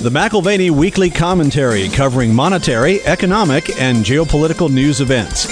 The McIlvaney Weekly Commentary, covering monetary, economic, and geopolitical news events.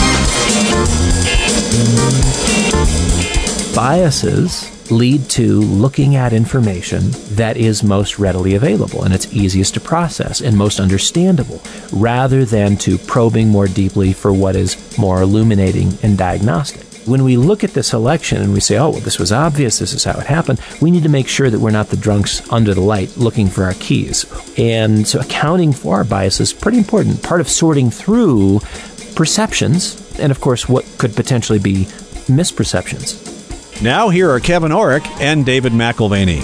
Biases lead to looking at information that is most readily available and it's easiest to process and most understandable, rather than to probing more deeply for what is more illuminating and diagnostic. When we look at this election and we say, oh, well, this was obvious, this is how it happened, we need to make sure that we're not the drunks under the light looking for our keys. And so accounting for our bias is pretty important. Part of sorting through perceptions and, of course, what could potentially be misperceptions. Now here are Kevin Orrick and David McIlvaney.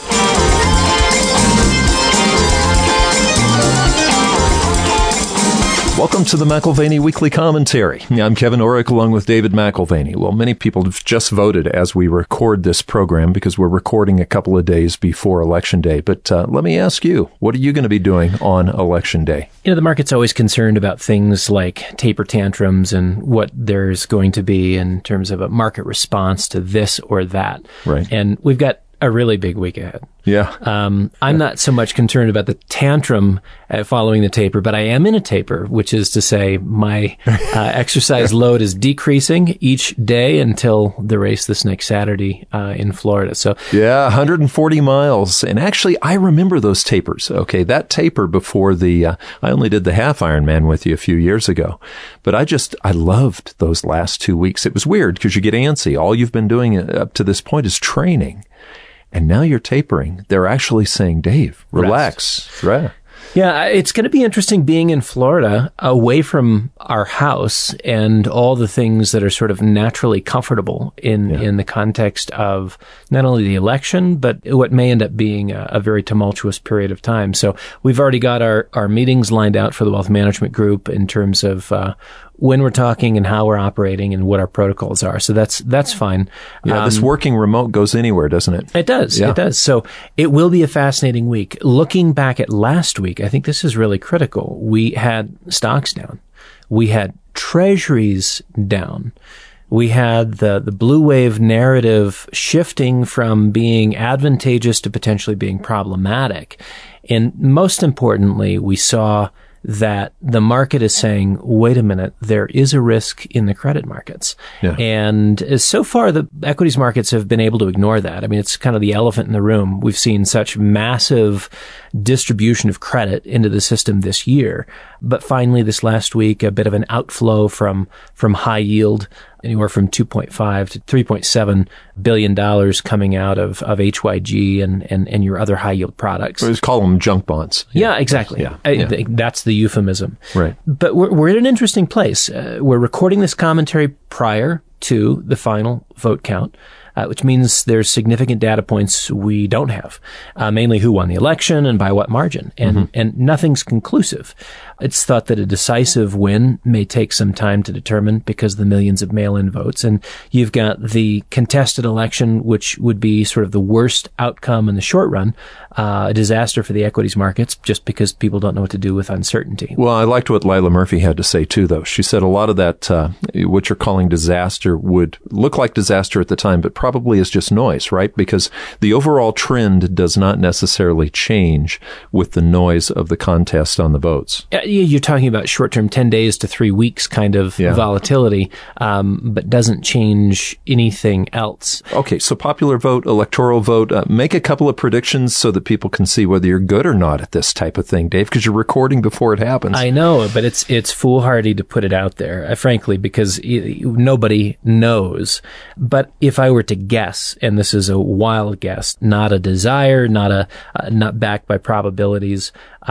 Welcome to the McIlvaney Weekly Commentary. I'm Kevin Orrick along with David McIlvaney. Well, many people have just voted as we record this program because we're recording a couple of days before Election Day. But let me ask you, what are you going to be doing on Election Day? You know, the market's always concerned about things like taper tantrums and what there's going to be in terms of a market response to this or that. Right. And we've got a really big week ahead. Yeah. I'm not so much concerned about the tantrum following the taper, but I am in a taper, which is to say my exercise load is decreasing each day until the race this next Saturday in Florida. So yeah, 140 miles. And actually, I remember those tapers. Okay, that taper before the, I only did the half Ironman with you a few years ago, but I loved those last 2 weeks. It was weird because you get antsy. All you've been doing up to this point is training. And now you're tapering. They're actually saying, Dave, relax. Right. Yeah, it's going to be interesting being in Florida, away from our house and all the things that are sort of naturally comfortable in the context of not only the election, but what may end up being a very tumultuous period of time. So we've already got our meetings lined out for the Wealth Management Group in terms of when we're talking and how we're operating and what our protocols are. So that's fine. Yeah, this working remote goes anywhere, doesn't it? It does. Yeah. It does. So it will be a fascinating week. Looking back at last week, I think this is really critical. We had stocks down. We had treasuries down. We had the blue wave narrative shifting from being advantageous to potentially being problematic. And most importantly, we saw that the market is saying, wait a minute, there is a risk in the credit markets. Yeah. And so far, the equities markets have been able to ignore that. I mean, it's kind of the elephant in the room. We've seen such massive distribution of credit into the system this year. But finally, this last week, a bit of an outflow from high yield, anywhere from $2.5 to $3.7 billion coming out of HYG and your other high yield products. We just call them junk bonds. Yeah, exactly. Yeah. That's the euphemism. Right. But we're in an interesting place. We're recording this commentary prior to the final vote count, which means there's significant data points we don't have, mainly who won the election and by what margin. And nothing's conclusive. It's thought that a decisive win may take some time to determine because of the millions of mail-in votes. And you've got the contested election, which would be sort of the worst outcome in the short run, a disaster for the equities markets just because people don't know what to do with uncertainty. Well, I liked what Lila Murphy had to say too, though. She said a lot of that, what you're calling disaster would look like disaster at the time, but probably is just noise, right? Because the overall trend does not necessarily change with the noise of the contest on the votes. You're talking about short-term 10 days to 3 weeks kind of volatility, but doesn't change anything else. Okay, so popular vote, electoral vote, make a couple of predictions so that people can see whether you're good or not at this type of thing, Dave, because you're recording before it happens. I know, but it's foolhardy to put it out there, frankly, because nobody knows. But if I were to guess, and this is a wild guess, not a desire, not backed by probabilities,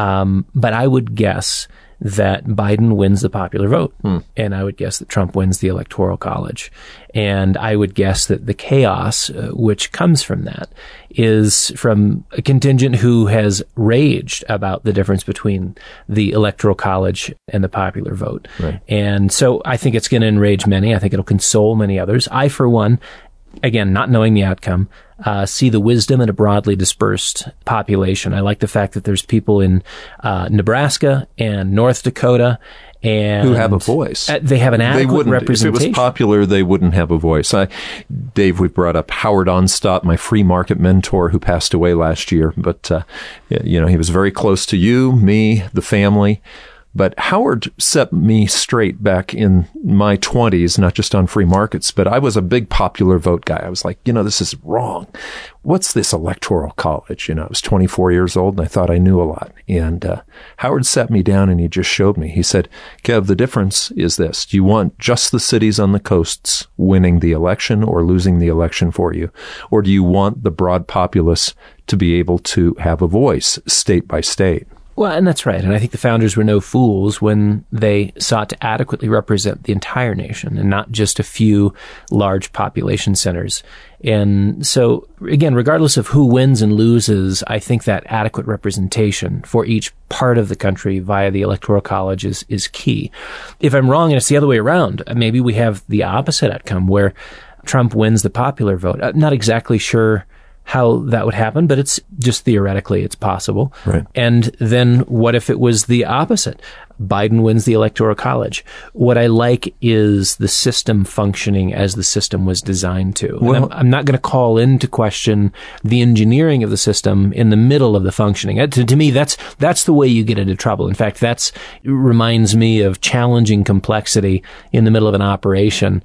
but I would guess that Biden wins the popular vote. And I would guess that Trump wins the Electoral College. And I would guess that the chaos which comes from that is from a contingent who has raged about the difference between the Electoral College and the popular vote. Right. And so I think it's going to enrage many. I think it'll console many others. I, for one, again, not knowing the outcome, see the wisdom in a broadly dispersed population. I like the fact that there's people in Nebraska and North Dakota and who have a voice. They have an adequate representation. If it was popular, they wouldn't have a voice. Dave, we brought up Howard Onstadt, my free market mentor who passed away last year. But, he was very close to you, me, the family. But Howard set me straight back in my 20s, not just on free markets, but I was a big popular vote guy. I was like, this is wrong. What's this electoral college? I was 24 years old and I thought I knew a lot. And Howard sat me down and he just showed me. He said, Kev, the difference is this. Do you want just the cities on the coasts winning the election or losing the election for you? Or do you want the broad populace to be able to have a voice state by state? Well, and that's right. And I think the founders were no fools when they sought to adequately represent the entire nation and not just a few large population centers. And so, again, regardless of who wins and loses, I think that adequate representation for each part of the country via the Electoral College is key. If I'm wrong and it's the other way around, maybe we have the opposite outcome where Trump wins the popular vote. I'm not exactly sure how that would happen, but it's just theoretically it's possible. Right. And then what if it was the opposite? Biden wins the Electoral College. What I like is the system functioning as the system was designed to. Well, I'm not going to call into question the engineering of the system in the middle of the functioning. To me, that's the way you get into trouble. In fact, it reminds me of challenging complexity in the middle of an operation.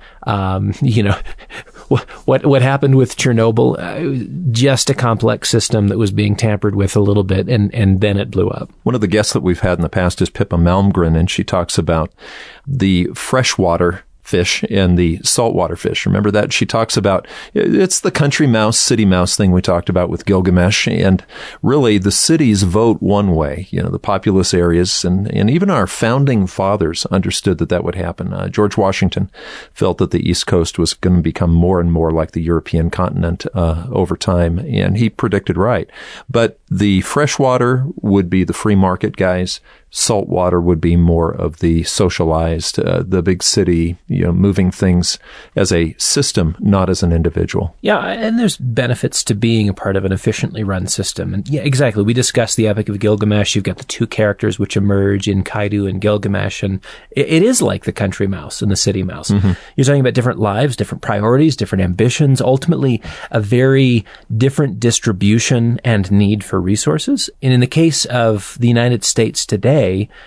What happened with Chernobyl? Just a complex system that was being tampered with a little bit, and then it blew up. One of the guests that we've had in the past is Pippa Malmgren, and she talks about the freshwater fish and the saltwater fish. Remember that? She talks about, it's the country mouse, city mouse thing we talked about with Gilgamesh. And really, the cities vote one way, the populous areas. And even our founding fathers understood that would happen. George Washington felt that the East Coast was going to become more and more like the European continent over time. And he predicted right. But the freshwater would be the free market guys. Saltwater would be more of the socialized, the big city, moving things as a system, not as an individual. Yeah, and there's benefits to being a part of an efficiently run system. And yeah, exactly. We discussed the Epic of Gilgamesh. You've got the two characters which emerge in Kaidu and Gilgamesh, and it is like the country mouse and the city mouse. Mm-hmm. You're talking about different lives, different priorities, different ambitions, ultimately a very different distribution and need for resources. And in the case of the United States today,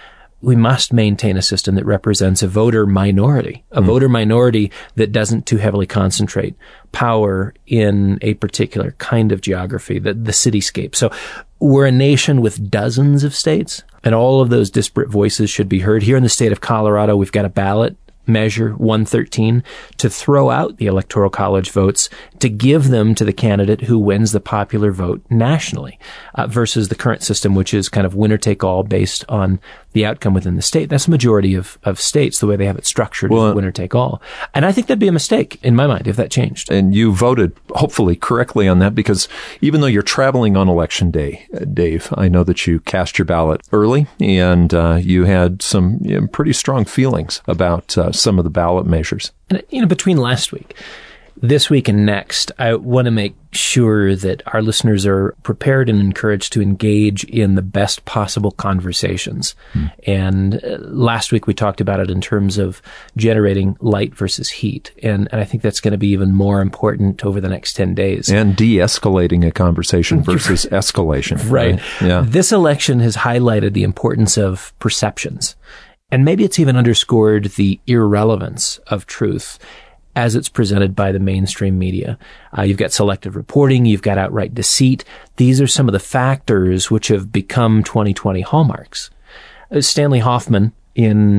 we must maintain a system that represents a voter minority, voter minority that doesn't too heavily concentrate power in a particular kind of geography, the cityscape. So we're a nation with dozens of states, and all of those disparate voices should be heard. Here in the state of Colorado, we've got a ballot measure 113 to throw out the Electoral College votes to give them to the candidate who wins the popular vote nationally, versus the current system, which is kind of winner take all based on the outcome within the state. That's the majority of states, the way they have it structured, is winner take all. And I think that'd be a mistake in my mind if that changed. And you voted hopefully correctly on that, because even though you're traveling on election day, Dave, I know that you cast your ballot early and you had some pretty strong feelings about some of the ballot measures. And, between last week, this week, and next, I want to make sure that our listeners are prepared and encouraged to engage in the best possible conversations. And last week we talked about it in terms of generating light versus heat. And I think that's going to be even more important over the next 10 days. And de-escalating a conversation versus escalation. Right. Yeah. This election has highlighted the importance of perceptions. And maybe it's even underscored the irrelevance of truth as it's presented by the mainstream media. You've got selective reporting, you've got outright deceit. These are some of the factors which have become 2020 hallmarks. Stanley Hoffman, in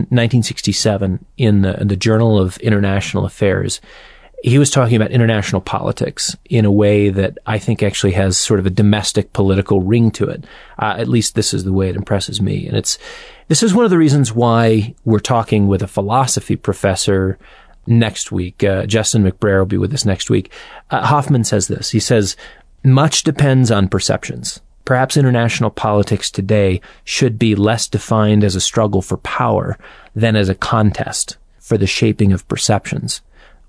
1967, in the Journal of International Affairs, he was talking about international politics in a way that I think actually has sort of a domestic political ring to it. At least this is the way it impresses me. And this is one of the reasons why we're talking with a philosophy professor next week. Justin McBrayer will be with us next week. Hoffman says this. He says, much depends on perceptions. Perhaps international politics today should be less defined as a struggle for power than as a contest for the shaping of perceptions.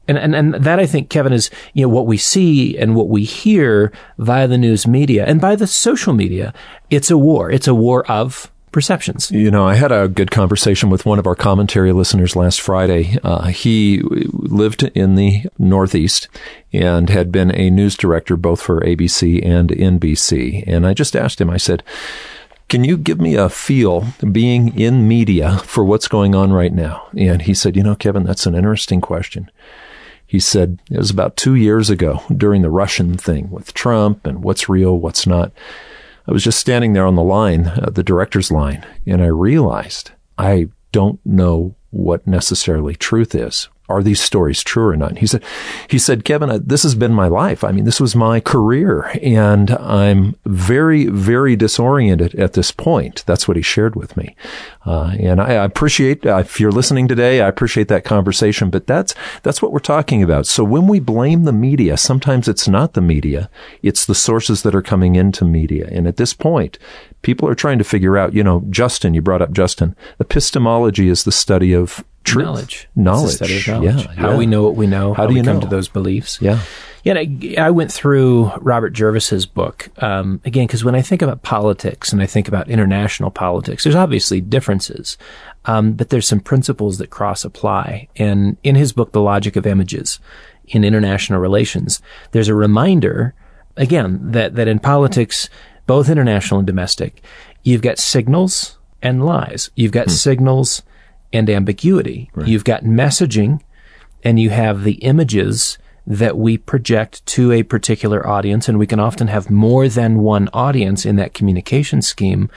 And that, I think, Kevin, is, what we see and what we hear via the news media and by the social media. It's a war. It's a war of perceptions. I had a good conversation with one of our commentary listeners last Friday. He lived in the Northeast and had been a news director both for ABC and NBC. And I just asked him, I said, can you give me a feel being in media for what's going on right now? And he said, Kevin, that's an interesting question. He said, it was about 2 years ago during the Russian thing with Trump and what's real, what's not. I was just standing there on the line, the director's line, and I realized I don't know what necessarily truth is. Are these stories true or not? And he said, Kevin, this has been my life. I mean, this was my career, and I'm very, very disoriented at this point. That's what he shared with me. And I appreciate, if you're listening today, I appreciate that conversation, but that's what we're talking about. So when we blame the media, sometimes it's not the media, it's the sources that are coming into media. And at this point, people are trying to figure out, Justin, you brought up Justin, epistemology is the study of truth. Knowledge. It's the study of knowledge. Yeah, how we know what we know. How do you come to those beliefs? Yeah. Yeah, I went through Robert Jervis's book, again, because when I think about politics and I think about international politics, there's obviously differences, but there's some principles that cross-apply. And in his book, The Logic of Images in International Relations, there's a reminder, again, that in politics, both international and domestic, you've got signals and lies. You've got signals and ambiguity. Right. You've got messaging, and you have the images that we project to a particular audience, and we can often have more than one audience in that communication scheme.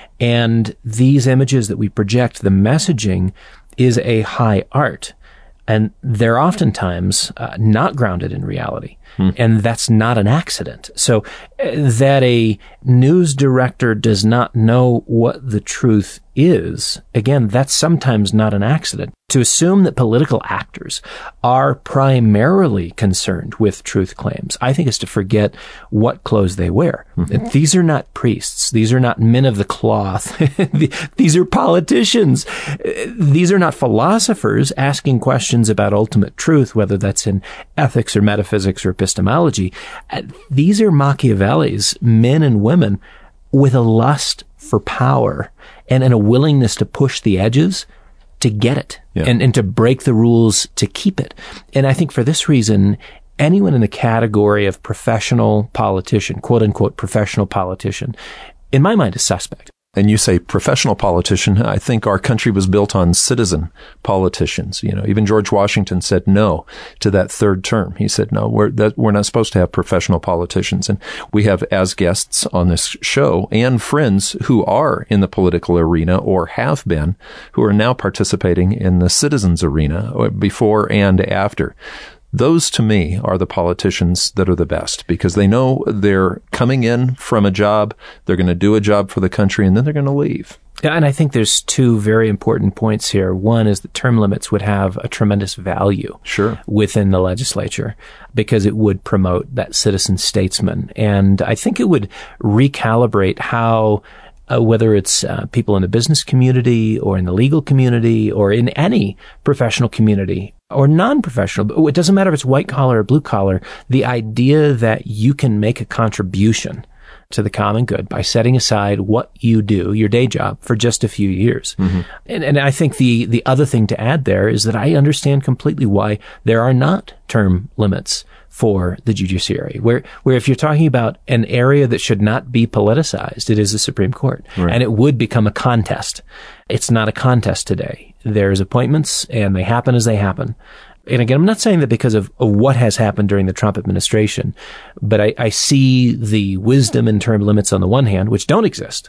And these images that we project, the messaging, is a high art. And they're oftentimes not grounded in reality. And that's not an accident. So that a news director does not know what the truth is, again, that's sometimes not an accident. To assume that political actors are primarily concerned with truth claims, I think, is to forget what clothes they wear. These are not priests. These are not men of the cloth. These are politicians. These are not philosophers asking questions about ultimate truth, whether that's in ethics or metaphysics or epistemology. These are Machiavelli's men and women with a lust for power and a willingness to push the edges to get it and to break the rules to keep it. And I think for this reason, anyone in the category of professional politician, quote unquote professional politician, in my mind is suspect. And you say professional politician. I think our country was built on citizen politicians. Even George Washington said no to that third term. He said, no, we're not supposed to have professional politicians. And we have, as guests on this show, and friends who are in the political arena or have been, who are now participating in the citizens arena before and after. Those, to me, are the politicians that are the best, because they know they're coming in from a job, they're going to do a job for the country, and then they're going to leave. Yeah, and I think there's two very important points here. One is that term limits would have a tremendous value within the legislature, because it would promote that citizen statesman. And I think it would recalibrate how whether it's people in the business community or in the legal community or in any professional community or non-professional, it doesn't matter if it's white collar or blue collar, the idea that you can make a contribution to the common good by setting aside what you do, your day job, for just a few years. And I think the other thing to add there is that I understand completely why there are not term limits for the judiciary, where if you're talking about an area that should not be politicized, it is the Supreme Court. And it would become a contest. It's not a contest today. There's appointments, and they happen as they happen. And again, I'm not saying that because of what has happened during the Trump administration, but I see the wisdom in term limits on the one hand, which don't exist,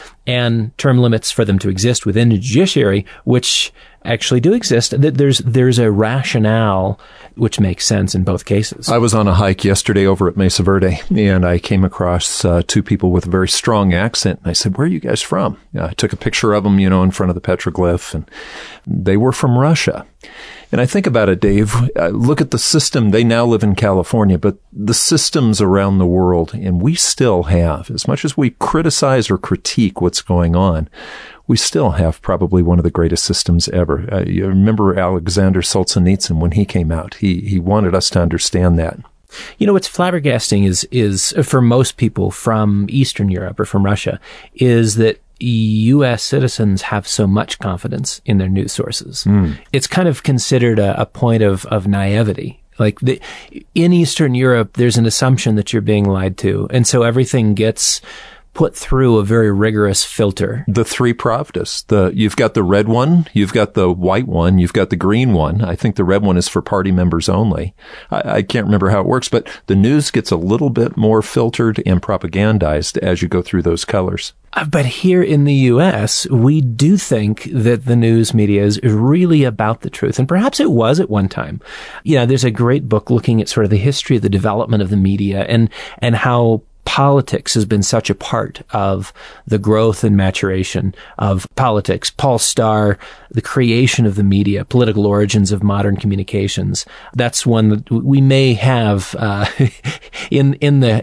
and term limits for them to exist within the judiciary, which actually do exist. There's a rationale which makes sense in both cases. I was on a hike yesterday over at Mesa Verde, and I came across two people with a very strong accent. And I said, "Where are you guys from?" I took a picture of them, in front of the petroglyph, and they were from Russia. And I think about it, Dave, look at the system. They now live in California, but the systems around the world, and we still have, as much as we criticize or critique what's going on, we still have probably one of the greatest systems ever. You remember Alexander Solzhenitsyn when he came out. He wanted us to understand that. You know, what's flabbergasting is for most people from Eastern Europe or from Russia is that U.S. citizens have so much confidence in their news sources. It's kind of considered a point of naivety. Like in Eastern Europe, there's an assumption that you're being lied to. And so everything gets put through a very rigorous filter. The three Pravdas. You've got the red one, you've got the white one, you've got the green one. I think the red one is for party members only. I can't remember how it works, but the news gets a little bit more filtered and propagandized as you go through those colors. But here in the U.S., we do think that the news media is really about the truth. And perhaps it was at one time. You know, there's a great book looking at sort of the history of the development of the media and how politics has been such a part of the growth and maturation of politics. Paul Starr, The Creation of the Media, Political Origins of Modern Communications. That's one that we may have in the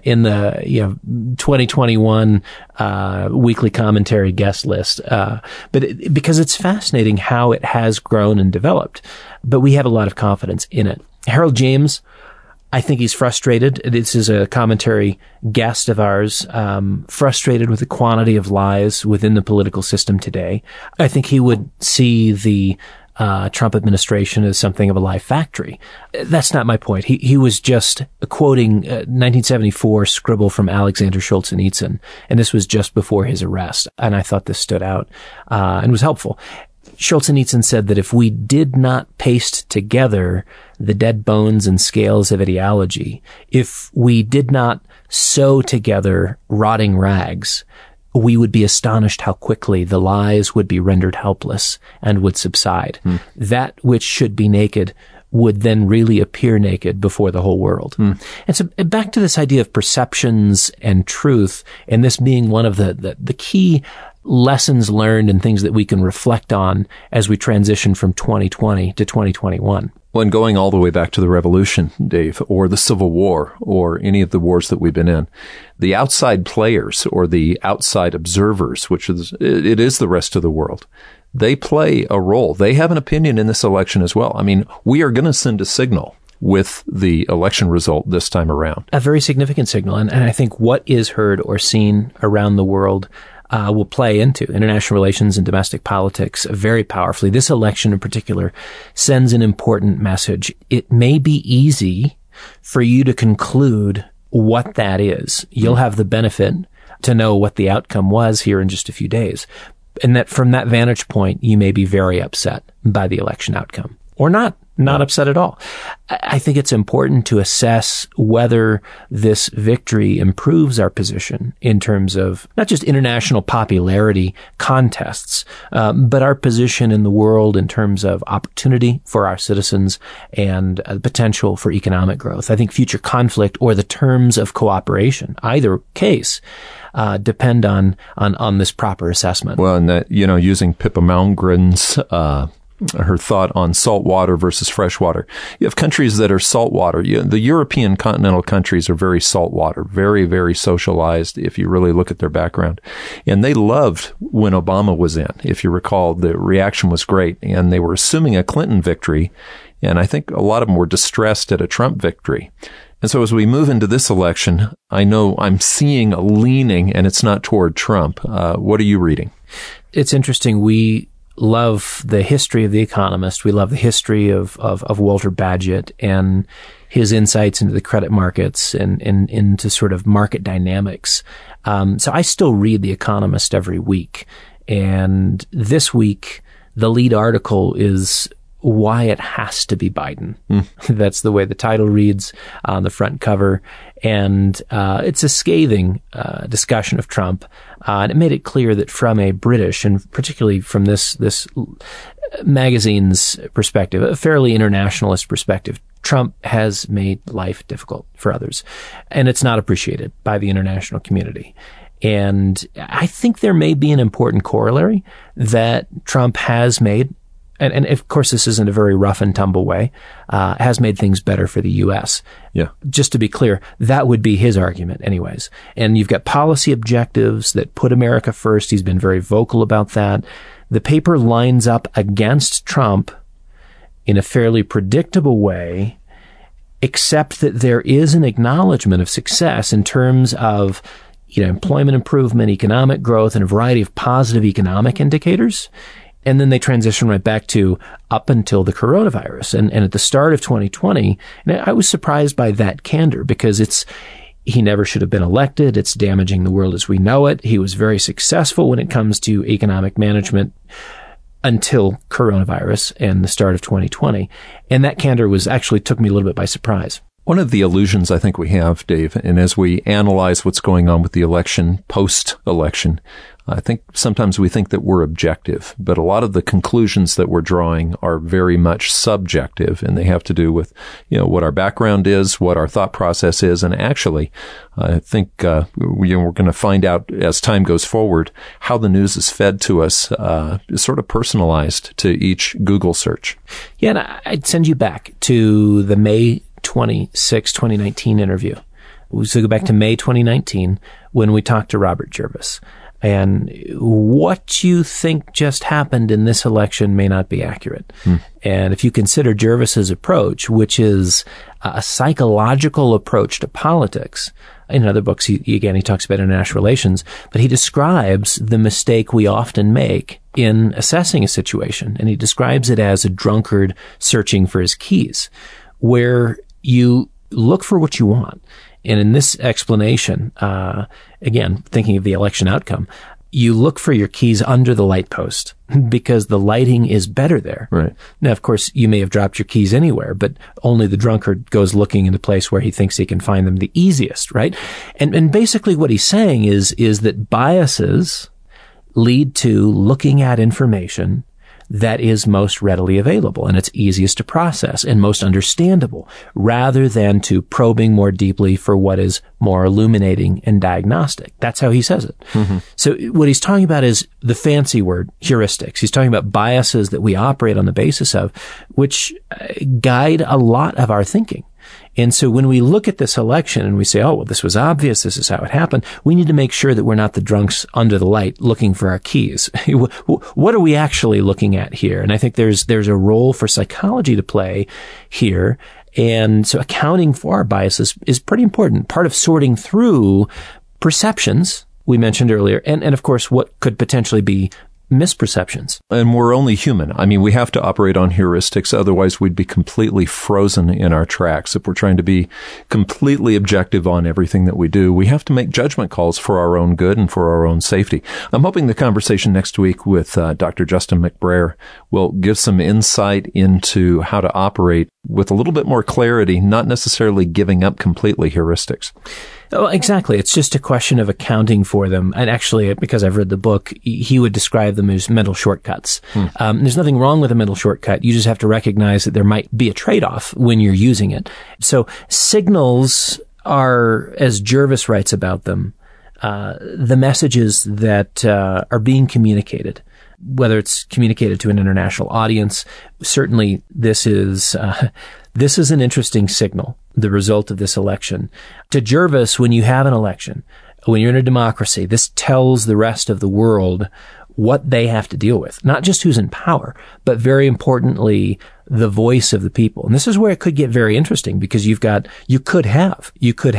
2021 weekly commentary guest list. But because it's fascinating how it has grown and developed. But we have a lot of confidence in it. Harold James, I think he's frustrated. This is a commentary guest of ours, frustrated with the quantity of lies within the political system today. I think he would see the Trump administration as something of a lie factory. That's not my point. He was just quoting 1974 scribble from Alexander Solzhenitsyn, and this was just before his arrest. And I thought this stood out and was helpful. Solzhenitsyn said that if we did not paste together the dead bones and scales of ideology, if we did not sew together rotting rags, we would be astonished how quickly the lies would be rendered helpless and would subside. That which should be naked would then really appear naked before the whole world. And so back to this idea of perceptions and truth, and this being one of the key lessons learned and things that we can reflect on as we transition from 2020 to 2021. When going all the way back to the revolution, Dave, or the Civil War, or any of the wars that we've been in, the outside players or the outside observers, which it is the rest of the world, they play a role. They have an opinion in this election as well. I mean, we are going to send a signal with the election result this time around. A very significant signal. And I think what is heard or seen around the world will play into international relations and domestic politics very powerfully. This election in particular sends an important message. It may be easy for you to conclude what that is. You'll have the benefit to know what the outcome was here in just a few days. And that from that vantage point, you may be very upset by the election outcome or not upset at all. I think it's important to assess whether this victory improves our position in terms of not just international popularity contests, but our position in the world in terms of opportunity for our citizens and potential for economic growth. I think future conflict or the terms of cooperation, either case, depend on this proper assessment. Well, and that, using Pippa Malmgren's her thought on salt water versus fresh water. You have countries that are salt water. The European continental countries are very salt water, very, very socialized if you really look at their background. And they loved when Obama was in. If you recall, the reaction was great. And they were assuming a Clinton victory. And I think a lot of them were distressed at a Trump victory. And so as we move into this election, I know I'm seeing a leaning, and it's not toward Trump. What are you reading? It's interesting. We love the history of The Economist. We love the history of Walter Bagehot and his insights into the credit markets and into sort of market dynamics. So I still read The Economist every week. And this week, the lead article is why it has to be Biden. That's the way the title reads on the front cover. And it's a scathing discussion of Trump. And it made it clear that from a British, and particularly from this magazine's perspective, a fairly internationalist perspective, Trump has made life difficult for others. And it's not appreciated by the international community. And I think there may be an important corollary that Trump has made And of course, this isn't a very rough and tumble way, has made things better for the U.S. Yeah. Just to be clear, that would be his argument anyways. And you've got policy objectives that put America first. He's been very vocal about that. The paper lines up against Trump in a fairly predictable way, except that there is an acknowledgement of success in terms of, employment improvement, economic growth, and a variety of positive economic indicators. And then they transition right back to up until the coronavirus. And at the start of 2020, and I was surprised by that candor because he never should have been elected. It's damaging the world as we know it. He was very successful when it comes to economic management until coronavirus and the start of 2020. And that candor took me a little bit by surprise. One of the illusions I think we have, Dave, and as we analyze what's going on with the election, post-election, I think sometimes we think that we're objective, but a lot of the conclusions that we're drawing are very much subjective, and they have to do with, what our background is, what our thought process is, and actually, I think we're going to find out as time goes forward how the news is fed to us, sort of personalized to each Google search. Yeah, and I'd send you back to the May 26, 2019 interview. So go back to May 2019 when we talked to Robert Jervis. And what you think just happened in this election may not be accurate. And if you consider Jervis's approach, which is a psychological approach to politics, in other books, he talks about international relations, but he describes the mistake we often make in assessing a situation. And he describes it as a drunkard searching for his keys, where you look for what you want. And in this explanation, again, thinking of the election outcome, you look for your keys under the light post because the lighting is better there. Right. Now, of course, you may have dropped your keys anywhere, but only the drunkard goes looking in the place where he thinks he can find them the easiest, right? And basically what he's saying is that biases lead to looking at information that is most readily available and it's easiest to process and most understandable rather than to probing more deeply for what is more illuminating and diagnostic. That's how he says it. Mm-hmm. So what he's talking about is the fancy word, heuristics. He's talking about biases that we operate on the basis of, which guide a lot of our thinking. And so when we look at this election and we say, oh, well, this was obvious, this is how it happened, we need to make sure that we're not the drunks under the light looking for our keys. What are we actually looking at here? And I think there's a role for psychology to play here. And so accounting for our biases is pretty important. Part of sorting through perceptions we mentioned earlier, and of course what could potentially be misperceptions. And we're only human. I mean, we have to operate on heuristics. Otherwise, we'd be completely frozen in our tracks. If we're trying to be completely objective on everything that we do, we have to make judgment calls for our own good and for our own safety. I'm hoping the conversation next week with Dr. Justin McBrayer will give some insight into how to operate with a little bit more clarity, not necessarily giving up completely heuristics. Oh, exactly. It's just a question of accounting for them. And actually, because I've read the book, he would describe them as mental shortcuts. There's nothing wrong with a mental shortcut. You just have to recognize that there might be a trade-off when you're using it. So signals are, as Jervis writes about them, the messages that are being communicated, whether it's communicated to an international audience. Certainly, this is an interesting signal, the result of this election. To Jervis, when you have an election, when you're in a democracy, this tells the rest of the world what they have to deal with. Not just who's in power, but very importantly, the voice of the people. And this is where it could get very interesting because you could have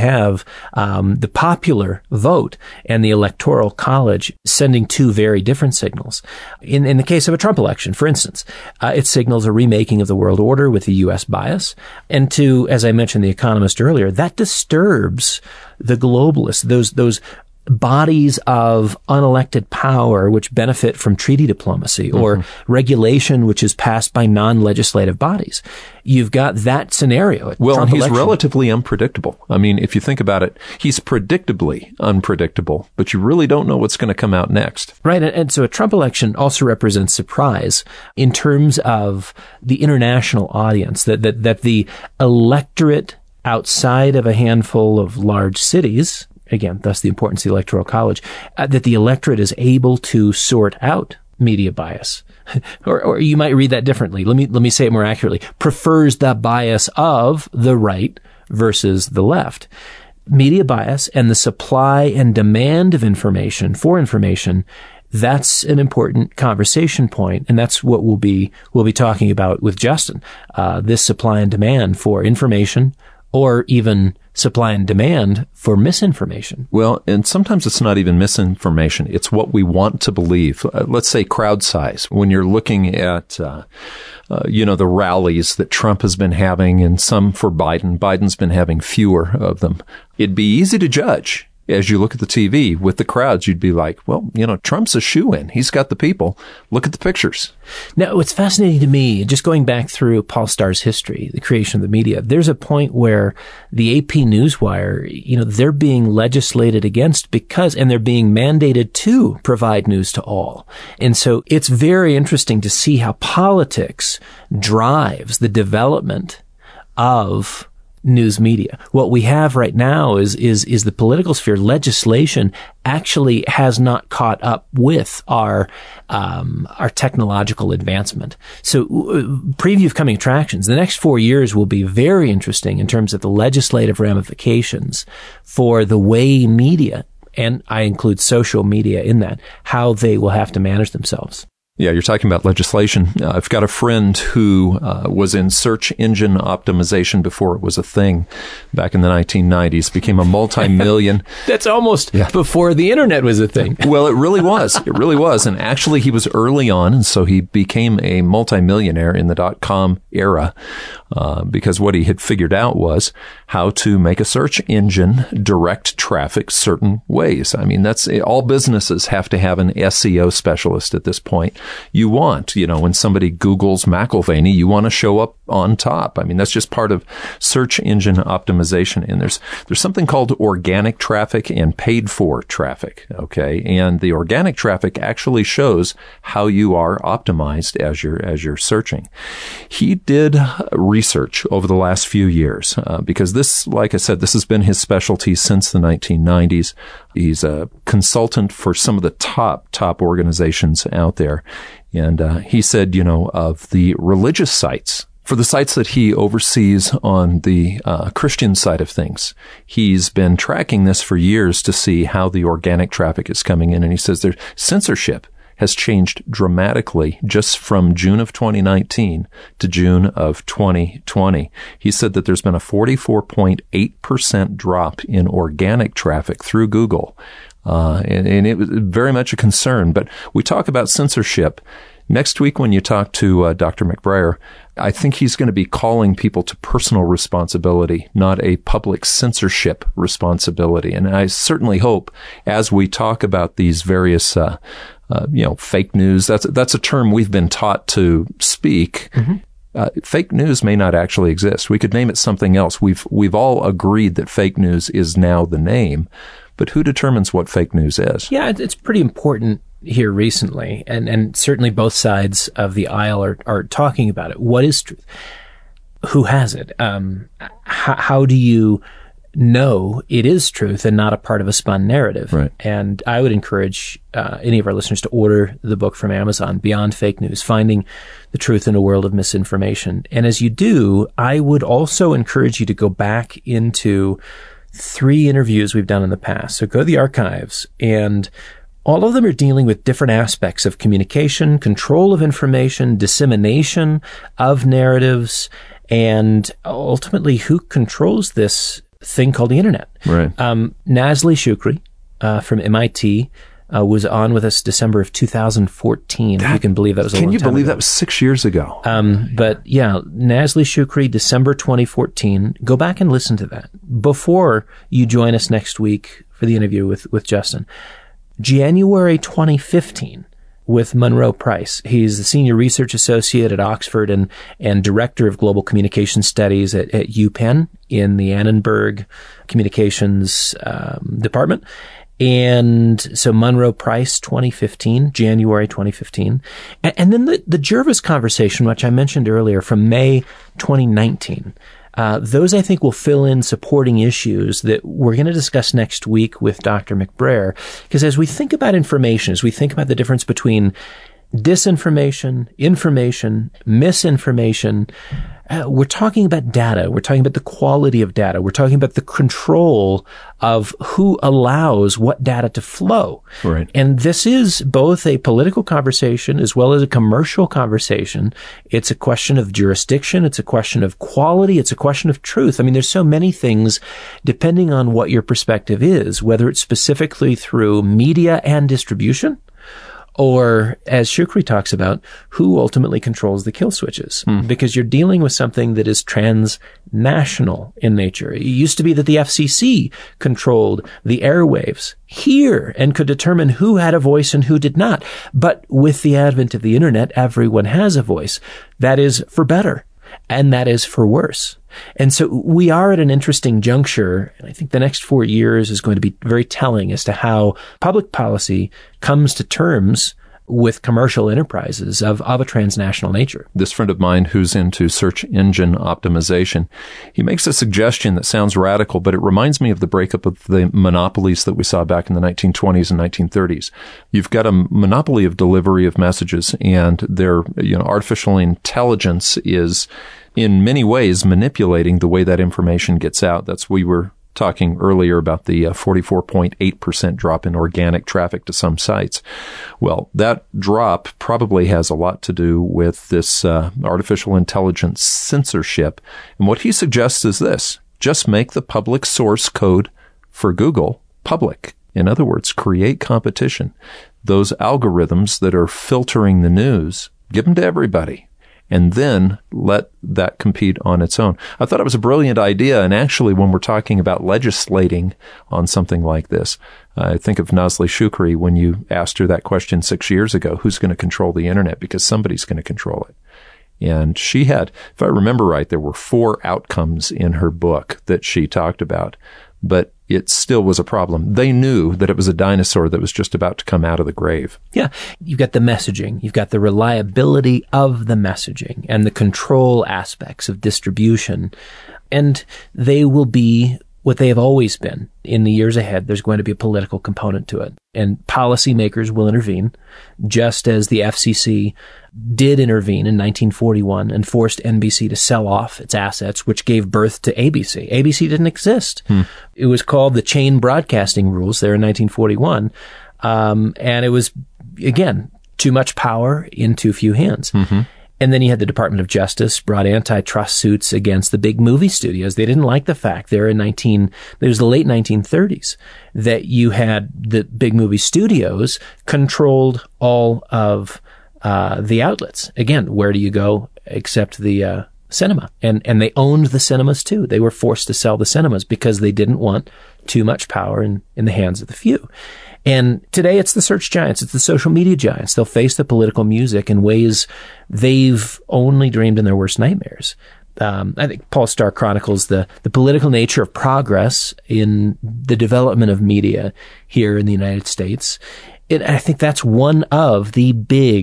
the popular vote and the Electoral College sending two very different signals. In the case of a Trump election, for instance, it signals a remaking of the world order with the U.S. bias. And to, as I mentioned, The Economist earlier, that disturbs the globalists, those bodies of unelected power which benefit from treaty diplomacy or regulation which is passed by non-legislative bodies. You've got that scenario. Well, Trump he's election. relatively unpredictable. I mean, if you think about it, he's predictably unpredictable, but you really don't know what's going to come out next. Right. And so a Trump election also represents surprise in terms of the international audience, that the electorate outside of a handful of large cities, again, thus the importance of the Electoral College, that the electorate is able to sort out media bias. or you might read that differently. Let me say it more accurately. Prefers the bias of the right versus the left. Media bias and the supply and demand of information, that's an important conversation point, and that's what we'll be talking about with Justin. This supply and demand for information, or even supply and demand for misinformation. Well, and sometimes it's not even misinformation. It's what we want to believe. Let's say crowd size. When you're looking at, the rallies that Trump has been having and some for Biden, Biden's been having fewer of them. It'd be easy to judge. As you look at the TV with the crowds, you'd be like, well, Trump's a shoo-in. He's got the people. Look at the pictures. Now, what's fascinating to me, just going back through Paul Starr's history, the creation of the media, there's a point where the AP Newswire, they're being legislated against and they're being mandated to provide news to all. And so it's very interesting to see how politics drives the development of news media. What we have right now is the political sphere. Legislation actually has not caught up with our technological advancement. So, preview of coming attractions. The next 4 years will be very interesting in terms of the legislative ramifications for the way media, and I include social media in that, how they will have to manage themselves. Yeah, you're talking about legislation. I've got a friend who was in search engine optimization before it was a thing back in the 1990s, became a multi-million. That's almost before the internet was a thing. Well, it really was. It really was. And actually, he was early on, and so he became a multi-millionaire in the .com era because what he had figured out was how to make a search engine direct traffic certain ways. I mean, that's all businesses have to have an SEO specialist at this point. You want, when somebody Googles McIlvaney, you want to show up on top. I mean, that's just part of search engine optimization. And there's something called organic traffic and paid for traffic. Okay. And the organic traffic actually shows how you are optimized as you're searching. He did research over the last few years, because this, like I said, this has been his specialty since the 1990s. He's a consultant for some of the top organizations out there. And he said, of the religious sites, for the sites that he oversees on the Christian side of things, he's been tracking this for years to see how the organic traffic is coming in. And he says their censorship has changed dramatically just from June of 2019 to June of 2020. He said that there's been a 44.8% drop in organic traffic through Google. And it was very much a concern. But we talk about censorship. Next week, when you talk to Dr. McBrayer, I think he's going to be calling people to personal responsibility, not a public censorship responsibility. And I certainly hope, as we talk about these various fake news, that's a term we've been taught to speak. Mm-hmm. Fake news may not actually exist. We could name it something else. We've all agreed that fake news is now the name, but who determines what fake news is? Yeah, it's pretty important here recently, and certainly both sides of the aisle are talking about it. What is truth? Who has it? How do you know it is truth and not a part of a spun narrative? Right. And I would encourage any of our listeners to order the book from Amazon, Beyond Fake News, Finding the Truth in a World of Misinformation. And as you do, I would also encourage you to go back into 3 interviews we've done in the past. So go to the archives, and all of them are dealing with different aspects of communication, control of information, dissemination of narratives, and ultimately who controls this thing called the internet. Right. Nazli Shukri from MIT was on with us December of 2014. If you can believe that was a long time ago. Can you believe that was 6 years ago? But yeah, Nazli Shukri, December 2014. Go back and listen to that before you join us next week for the interview with Justin. January 2015 with Monroe Price. He's the Senior Research Associate at Oxford and Director of Global Communication Studies at UPenn in the Annenberg Communications Department. And so Monroe Price, 2015, January 2015. And then the Jervis conversation, which I mentioned earlier, from May 2019. Those, I think, will fill in supporting issues that we're going to discuss next week with Dr. McBrayer. Because as we think about information, as we think about the difference between disinformation, information, misinformation. We're talking about data. We're talking about the quality of data. We're talking about the control of who allows what data to flow. Right. And this is both a political conversation as well as a commercial conversation. It's a question of jurisdiction. It's a question of quality. It's a question of truth. I mean, there's so many things depending on what your perspective is, whether it's specifically through media and distribution, or, as Shukri talks about, who ultimately controls the kill switches. Because you're dealing with something that is transnational in nature. It used to be that the FCC controlled the airwaves here and could determine who had a voice and who did not. But with the advent of the internet, everyone has a voice. That is for better, and that is for worse. And so we are at an interesting juncture, and I think the next 4 years is going to be very telling as to how public policy comes to terms with commercial enterprises of a transnational nature. This friend of mine who's into search engine optimization, he makes a suggestion that sounds radical, but it reminds me of the breakup of the monopolies that we saw back in the 1920s and 1930s. You've got a monopoly of delivery of messages, and their artificial intelligence is in many ways manipulating the way that information gets out. We were talking earlier about the 44.8% drop in organic traffic to some sites. Well, that drop probably has a lot to do with this artificial intelligence censorship. And what he suggests is this: just make the public source code for Google public. In other words, create competition. Those algorithms that are filtering the news, give them to everybody, and then let that compete on its own. I thought it was a brilliant idea, and actually when we're talking about legislating on something like this, I think of Nazli Shukri when you asked her that question 6 years ago, who's going to control the internet? Because somebody's going to control it. And she had, if I remember right, there were 4 outcomes in her book that she talked about, but it still was a problem. They knew that it was a dinosaur that was just about to come out of the grave. Yeah. You've got the messaging. You've got the reliability of the messaging and the control aspects of distribution. And they will be what they have always been. In the years ahead, there's going to be a political component to it. And policymakers will intervene, just as the FCC did intervene in 1941 and forced NBC to sell off its assets, which gave birth to ABC. ABC didn't exist. It was called the Chain Broadcasting Rules there in 1941. And it was, again, too much power in too few hands. And then you had the Department of Justice brought antitrust suits against the big movie studios. They didn't like the fact there in it was the late 1930s that you had the big movie studios controlled all of the outlets. Again, where do you go except the cinema? And they owned the cinemas too. They were forced to sell the cinemas because they didn't want too much power in the hands of the few. And today it's the search giants. It's the social media giants. They'll face the political music in ways they've only dreamed in their worst nightmares. I think Paul Starr chronicles the political nature of progress in the development of media here in the United States. And I think that's one of the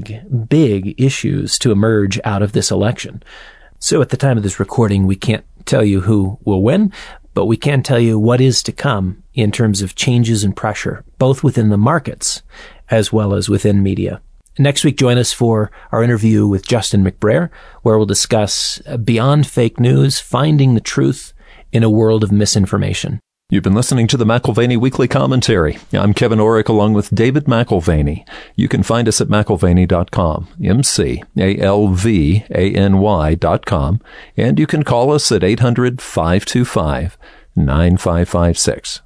big issues to emerge out of this election. So at the time of this recording, we can't tell you who will win, but we can tell you what is to come in terms of changes and pressure, both within the markets as well as within media. Next week, join us for our interview with Justin McBrayer, where we'll discuss beyond fake news, finding the truth in a world of misinformation. You've been listening to the McAlvany Weekly Commentary. I'm Kevin Orrick along with David McAlvany. You can find us at McAlvany.com, McAlvany.com, and you can call us at 800-525-9556.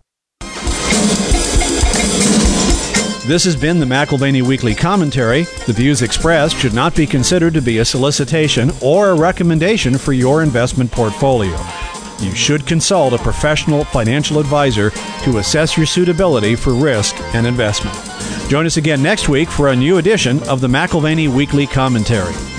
This has been the McAlvany Weekly Commentary. The views expressed should not be considered to be a solicitation or a recommendation for your investment portfolio. You should consult a professional financial advisor to assess your suitability for risk and investment. Join us again next week for a new edition of the McAlvany Weekly Commentary.